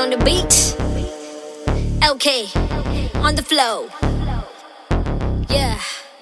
on the beat. LK on the flow. Yeah.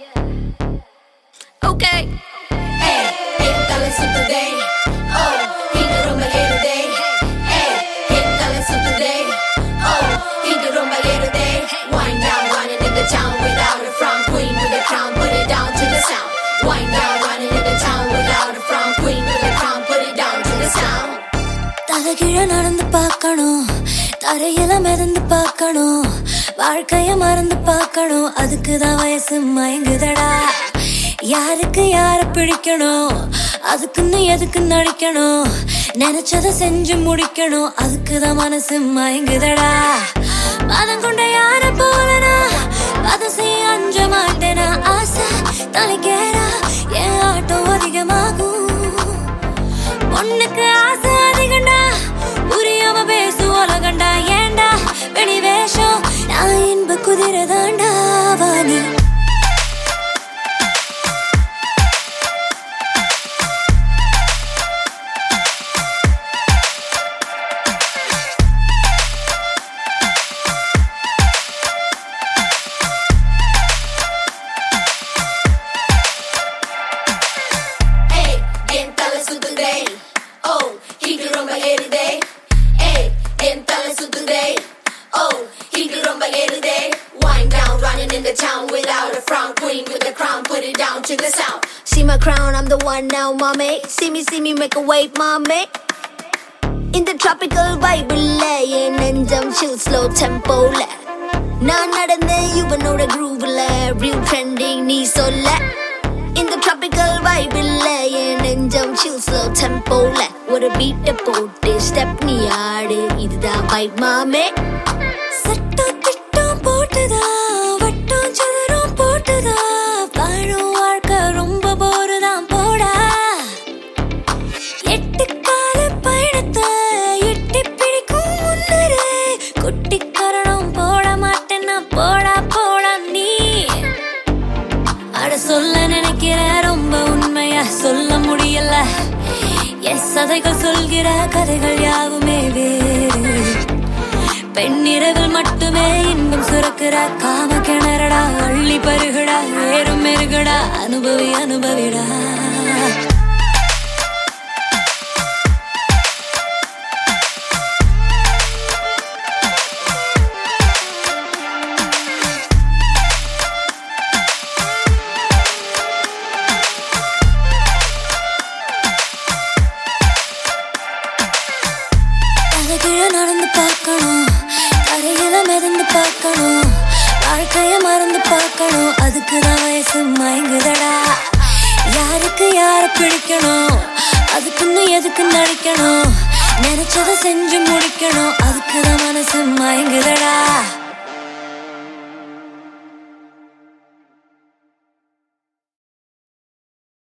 Okay. Hey, tala suttade. Oh, hindu romba yerude. Hey, tala suttade. Oh, hindu romba yerude. Wind down, running in the town without a frown. Queen with a crown, put it down to the sound. Wind down, running in the town without a frown. Queen with a crown, put it down to the sound. தலகிழ நடந்து பார்க்கணும், தரையில மிதந்து பார்க்கணும், வாழ்க்கைய மறந்து பார்க்கணும். அதுக்குதான் வயசு மயங்குதடா. யாருக்கு யார பிடிக்கணும், அதுக்குன்னு எதுக்கு நடிக்கணும், நினைச்சத செஞ்சு முடிக்கணும். அதுக்குதான் மனசு மயங்குதடா. மதம் கொண்ட யார போலனா மதம் செய்ய அஞ்ச மாட்டேனா. ஆசை தலைக்கேரா என் ஆட்டம் அதிகமாகும். பொண்ணுக்கு ஆசை அதிகண்டா, புரியாம பேசு உலகண்டா. ஏண்டா வெளி வேஷம், நான் இன்ப குதிரதாண்டா. Vani Wind down, running in the town without a frown. Queen with the crown, put it down to the sound. See my crown, I'm the one now, mommy. See me, make a wave, mommy. In the tropical vibe, என் நெஞ்சம் chill slow tempo ல. நான் நடந்தேன் இவனோட groove ல. Real trending நீ சொல்ல. In the tropical vibe, என் நெஞ்சம் chill slow tempo ல. ஒரு beat போட்டு step நீ ஆடு, இதுதான் vibe, mommy. சட்டம் திட்டம் போட்டுதா, வட்டம் சதுரம் போட்டுதா, வாழும் வாழ்க்கை ரொம்ப போருதான் போடா. எட்டு கால பயணத்தை எட்டி பிடிக்கும் முன்னரே குட்டி கரணம் போட மாட்டேன்னா போடா போடா நீ. அட சொல்ல நினைக்கிற ரொம்ப உண்மையா சொல்ல முடியல. எஸ் சதைகள் சொல்கிற கதைகள் யாவுமே வேறு. பெண்ணிரவில் மட்டுமே இன்பம் சுரக்கிற காம கிணறடா. அள்ளி பருகடா, ஏறும் மெருகடா, அனுபவி அனுபவிடா. தலகிழ நடந்து பார்க்கணும், தரையில மிதந்து பார்க்கணும், வாழ்க்கைய மறந்து பார்க்கணும். அதுக்குதான் வயசு மயங்குதடா. யாருக்கு யார பிடிக்கணும், அதுக்குன்னு எதுக்கு நடிக்கணும், நினைச்சத செஞ்சு முடிக்கணும். அதுக்குதான் மனசு